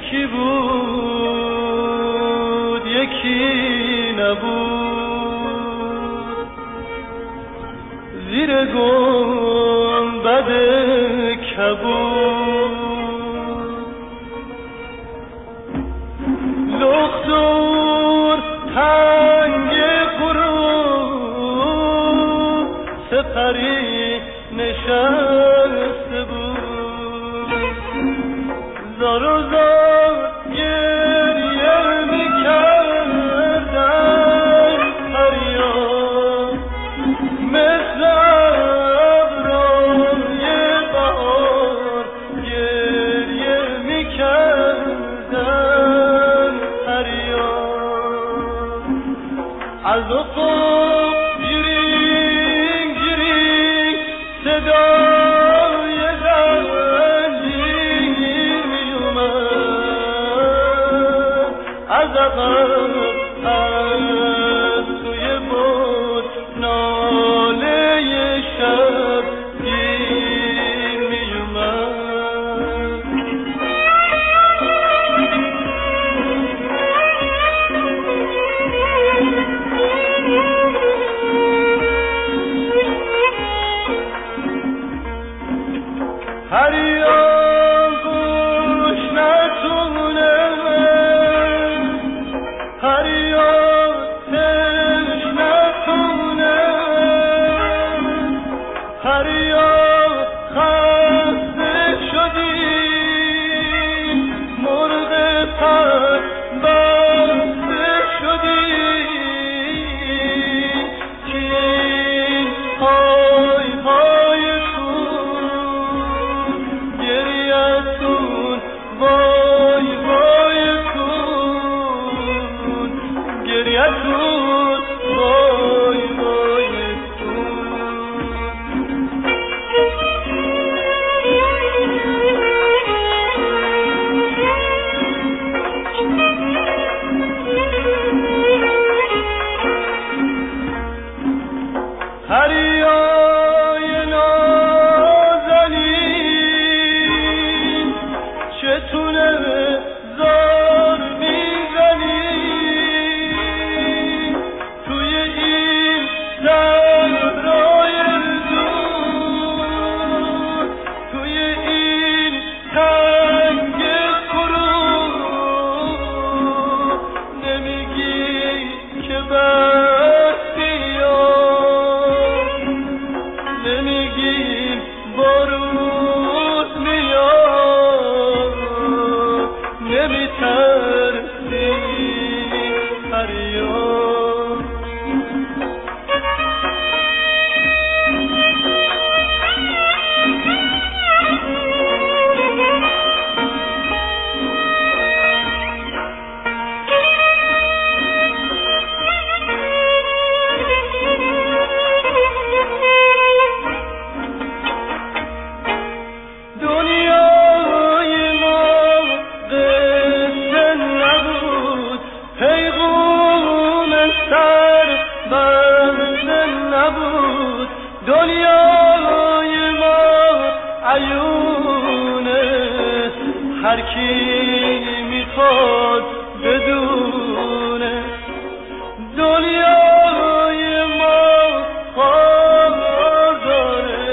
یکی بود یکی نبود، زیر گنبد کبود، لختور تنگ غروب سپری نشسته بود، زار و زار گریه میکردن فریاد، مثل ابرهای بهار گریه میکردن فریاد، از افق گیرین گیرین صدای زنجیر میومد، از عقب از توی بود ناله شب گیر میومد. فریاد گوش نتونه، فریاد تش نتونه، فریاد خسته شدیم، مرغ پر بسته شدیم، که این پای پایتون گریه‌تون وای وایتون، گریه‌تون وای وایتون. فریای نازنین چتونه زار میزنی، توی این صحرای زور، توی این تنگ غروب، نمیگی که بس بیاد، نمیگی بارون میاد، نمیترسی فریاد. دنیای ما قصه نبود، پیغام سر بسته نبود، دنیای ما عیونه، هر کی میخواد بدونه، دنیای ما خواهر داره،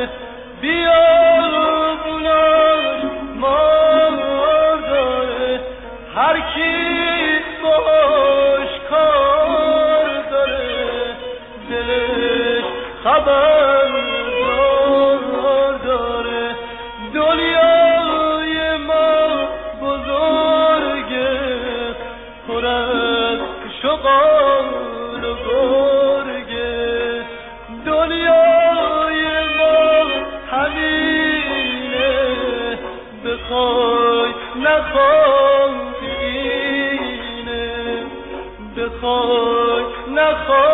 بیابوناش مار داره، هر کی باش کار داره، دلش خبر داره، دنیای ما بزرگه، پر از شغال و گرگه، دنیای ما همینه، بخوای نخوای اینه، بخوای نخوای